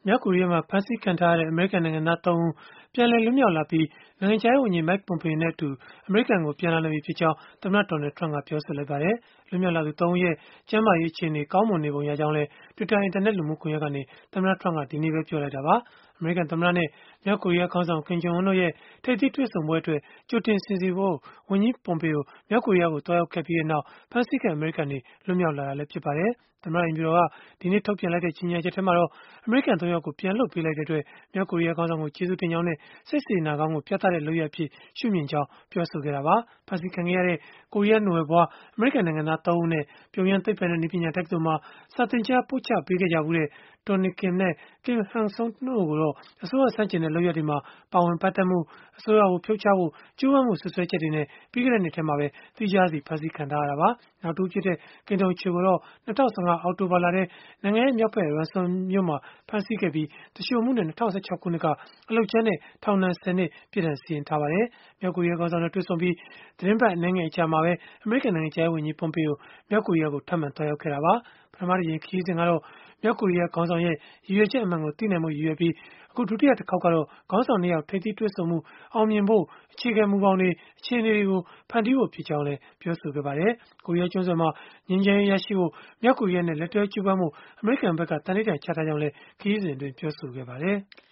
မြောက်ကိုရီးယားမှာ ဖမ်းဆီးခံထားရတဲ့ အမေရိကန်နိုင်ငံသား ၃ ဦး ပြန်လည်လွတ်မြောက်လာပြီး၊ နိုင်ငံခြားရေးဝန်ကြီး Mike Pompeo နဲ့အတူ အမေရိကန်ကို ပြန်လာနေပြီဖြစ်ကြောင်း သမ္မတ Donald Trump ကပြောဆိုလိုက်ပါတယ်။ လွတ်မြောက်လာသူ ၃ ဦးရဲ့ ကျန်းမာရေး အခြေအနေ ကောင်းမွန်နေပုံရကြောင်းလည်း Twitter အင်တာနက် လူမှုကွန်ရက်ကနေ သမ္မတ Trump က ဒီနေ့ပဲ ပြောလိုက်တာပါ။ အမေရိကန်သမ္မတနဲ့ မြောက်ကိုရီးယားခေါင်းဆောင် Kim Jong Un တို့ရဲ့ ထိပ်သီးတွေ့ဆုံပွဲအတွက် ကြိုတင်စီစဉ်ဖို့ ဝန်ကြီး Pompeo မြောက်ကိုရီးယားကို သွားရောက်ခဲ့ပြီးနောက် ဖမ်းဆီးခံ အမေရိကန်တွေ လွတ်မြောက်လာတာလည်း ဖြစ်ပါတယ်။ သမ္မတ အိမ်ဖြူတော်က ဒီနေ့ထုတ်ပြန်လိုက်တဲ့ ကြေညာချက်မှာတော့ အမေရိကန် ၃ ယောက်ကို ပြန်လွှတ်ပေးလိုက်တဲ့အတွက် မြောက်ကိုရီးယားခေါင်းဆောင်ကို ကျေးဇူးတင်ကြောင်းနဲ့ စိတ်စေတနာကောင်းကို ပြသတဲ့လုပ်ရပ်အဖြစ် ရှုမြင်ကြောင်း ပြောဆိုခဲ့တာပါ။ ဖမ်းဆီးခံခဲ့ရတဲ့ ကိုရီးယားနွယ်ဖွား အမေရိကန်နိုင်ငံသား ၃ ဦးအနက် ပြုံယမ်းသိပ္ပံနဲ့ နည်းပညာတက္ကသိုလ်မှာ စာသင်ကြားပို့ချပေးခဲ့ကြဖူးတဲ့ Tony Kim နဲ့ Kim Hak Song တို့ကိုတော့ အစိုးရဆန့်ကျင်တဲ့ လုပ်ရပ်တွေမှာ ပါဝင်ပတ်သက်မှု၊ အစိုးရကို ဖြုတ်ချဖို့ ကြိုးပမ်းမှု စွပ်စွဲချက်တွေနဲ့ ပြီးခဲ့တဲ့နှစ်ထဲမှာပဲ သီးခြားစီ ဖမ်းဆီးခံထားရတာပါ။ နောက်တဦးဖြစ်တဲ့ Kim Dong Chul ကိုတော့ ၂၀၁၅ အောက်တိုဘာလထဲ နိုင်ငံမြောက်ဖက် Rason မြို့မှာ ဖမ်းဆီးခဲ့ပြီး သူလျှိုမှုနဲ့ ၂၀၁၆ ခုနှစ်က အလုပ်ကြမ်းနဲ့ ထောင်ဒဏ် ၁၀ နှစ် ပြစ်ဒဏ်စီရင်ထားပါတယ်။ မြောက်ကိုရီးယားခေါင်းဆောင်နဲ့ တွေ့ဆုံပြီး သီတင်းပတ်အနည်းငယ် အကြာမှာပဲ အမေရိကန် နိုင်ငံခြားရေးဝန်ကြီး Pompeo မြောက်ကိုရီးယားကို ထပ်မံသွားရောက်ခဲ့တာပါ။ ပထမတကြိမ် ခရီးစဉ်ကတော့ မြောက်ကိုရီးယားခေါင်းဆောင်ရဲ့ ရည်ရွယ်ချက်အမှန်ကို သိနိုင်ဖို့ ရည်ရွယ်ပြီး၊ အခုဒုတိယတခေါက်ကတော့ ခေါင်းဆောင် ၂ ယောက် ထိပ်သီးတွေ့ဆုံမှု အောင်မြင်ဖို့ အခြေခံမူဘောင်တွေ၊ အခြေအနေတွေကို ဖန်တီးဖို့ဖြစ်ကြောင်းလည်း ပြောဆိုခဲ့ပါတယ်။ ကိုရီးယားကျွန်းဆွယ်မှာ ငြိမ်းချမ်းရေးရဖို့ မြောက်ကိုရီးယားနဲ့ လက်တွဲကြိုးပမ်းဖို့ အမေရိကန်က သန္နိဋ္ဌာန်ချထားကြောင်းလည်း ခရီးစဉ်အတွင်း ပြောဆိုခဲ့ပါတယ်။